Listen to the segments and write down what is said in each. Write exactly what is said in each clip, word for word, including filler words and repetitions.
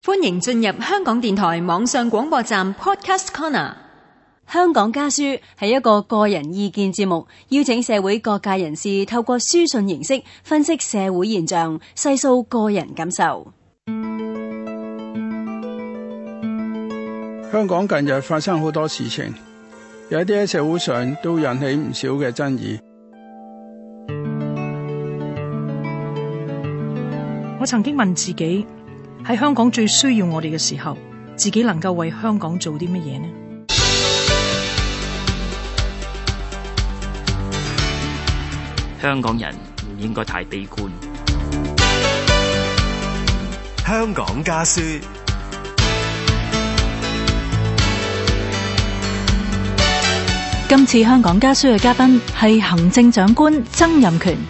歡迎進入香港電台網上廣播站 Podcast Corner。 香港家書係一個個人意見節目，邀請社會各界人士透過書信形式分析社會現象，細數個人感受。 香港近日發生好多事情，有啲喺社會上都引起唔少嘅爭議。 我曾經問自己，喺香港最需要我哋嘅時候，自己能夠為香港做啲乜嘢呢？ 香港人唔應該太悲觀。 香港家書。 今次香港家書嘅嘉賓係行政長官曾蔭權。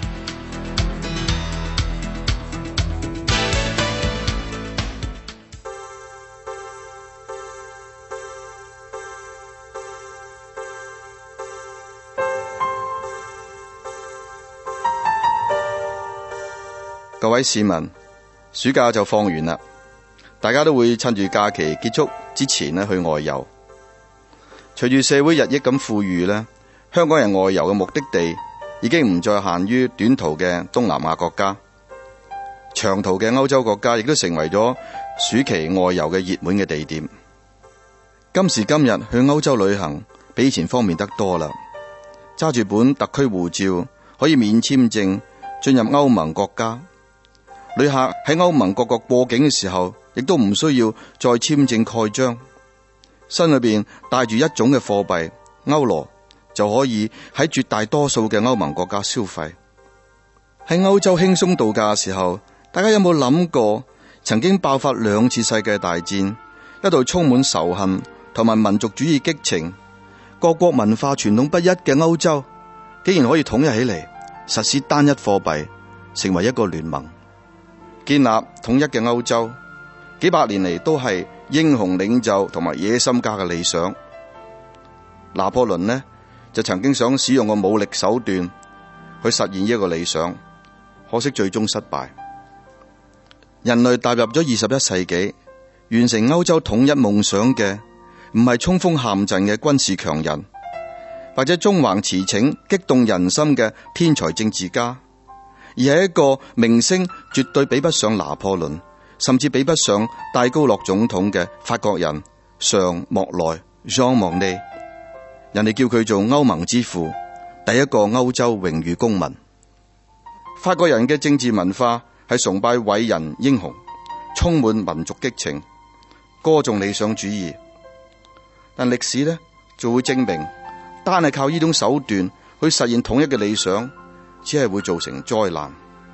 各位市民，暑假就放完啦，大家都會趁住假期結束之前呢去外遊。隨住社會日益咁富裕呢，香港人外遊嘅目的地已經唔再限於短途嘅東南亞國家，長途嘅歐洲國家亦都成為咗暑期外遊嘅熱門嘅地點。今時今日去歐洲旅行比以前方便得多啦，揸住本特區護照可以免簽證進入歐盟國家。旅客喺歐盟各國過境嘅時候，亦都唔需要再簽證蓋章，身裏邊帶住一種嘅貨幣歐羅，就可以喺絕大多數嘅歐盟國家消費。喺歐洲輕鬆度假嘅時候，大家有冇諗過，曾經爆發兩次世界大戰，一度充滿仇恨同埋民族主義激情，各國文化傳統不一嘅歐洲，竟然可以統一起嚟，實施單一貨幣，成為一個聯盟。建立統一嘅歐洲，幾百年嚟都係英雄領袖同埋野心家嘅理想。拿破崙呢，就曾經想使用個武力手段去實現呢一個理想，可惜最終失敗。人類踏入咗二十一世紀，完成歐洲統一夢想嘅唔係衝鋒陷陣嘅軍事強人，或者縱橫馳騁激動人心嘅天才政治家，而係一個名聲絕對比不上拿破崙，甚至比不上戴高樂總統嘅法國人尚莫奈 Jean Monnet， 人哋叫佢做歐盟之父，第一個歐洲榮譽公民。法國人嘅政治文化係崇拜偉人英雄，充滿民族激情，歌頌理想主義。但歷史呢就會證明，單係靠呢種手段去實現統一嘅理想，只係會造成災難。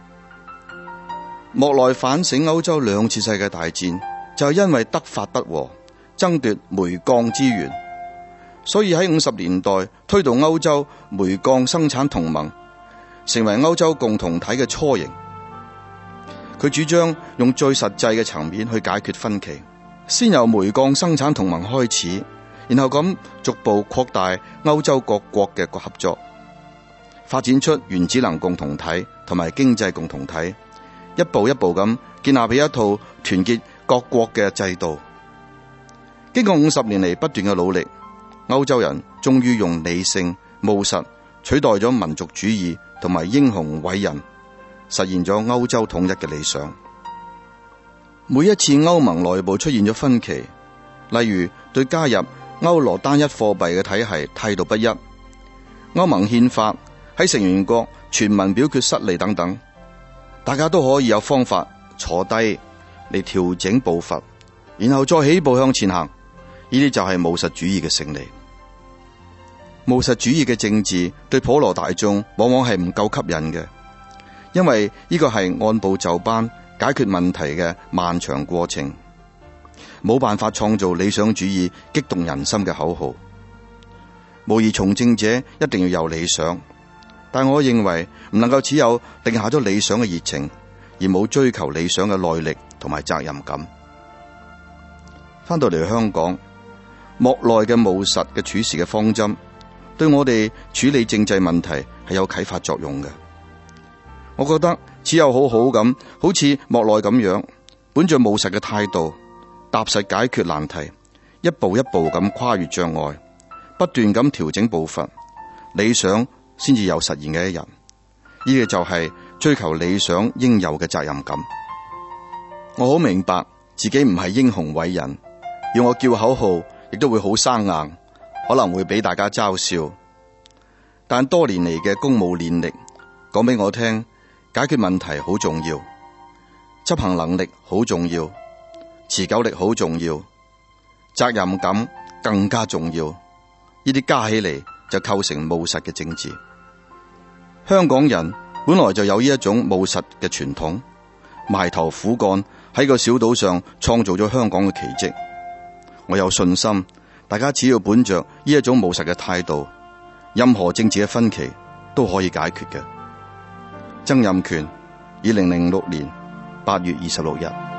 莫奈反省歐洲兩次世界大戰，就係因為德法不和，爭奪煤鋼資源，所以喺五十年代推動歐洲煤鋼生產同盟，成為歐洲共同體嘅雛形。佢主張用最實際嘅層面去解決分歧，先由煤鋼生產同盟開始，然後咁逐步擴大歐洲各國嘅合作，發展出原子能共同體同埋經濟共同體，一步一步咁建立起一套團結各國嘅制度。經過五十年嚟不斷嘅努力，歐洲人終於用理性務實取代咗民族主義同埋英雄偉人，實現咗歐洲統一嘅理想。每一次歐盟內部出現咗分歧，例如對加入歐羅單一貨幣嘅體系態度不一，歐盟憲法喺成員國全民表決失利等等，大家都可以有方法坐低嚟調整步伐，然後再起步向前行。呢啲就係務實主義嘅勝利。務實主義嘅政治對普羅大眾往往係唔夠吸引嘅，因為呢個係按部就班解決問題嘅漫長過程，冇辦法創造理想主義激動人心嘅口號。無疑從政者一定要有理想，但我認為唔能夠只有定下咗理想嘅熱情，而冇追求理想嘅耐力同埋責任感。翻到嚟香港，莫奈嘅務實嘅處事嘅方針，對我哋處理政制問題係有啟發作用嘅。我覺得只有好好咁，好似莫奈咁樣，本着務實嘅態度， 踏實解決難題，一步一步咁跨越障礙，不斷咁調整步伐，理想先至有實現嘅一日。呢個就係追求理想應有嘅責任感。我好明白自己唔係英雄偉人，要我叫口號亦都會好生硬，可能會俾大家嘲笑。但多年嚟嘅公務練歷講俾我聽，解決問題好重要，執行能力好重要，持久力好重要，責任感更加重要。呢啲加起嚟就構成務實嘅政治。香港人本來就有呢一種務實嘅傳統，埋頭苦幹喺個小島上創造咗香港嘅奇蹟。我有信心，大家只要本着呢一種務實嘅態度，任何政治嘅分歧都可以解決嘅。曾蔭權，二零零六年八月二十六日。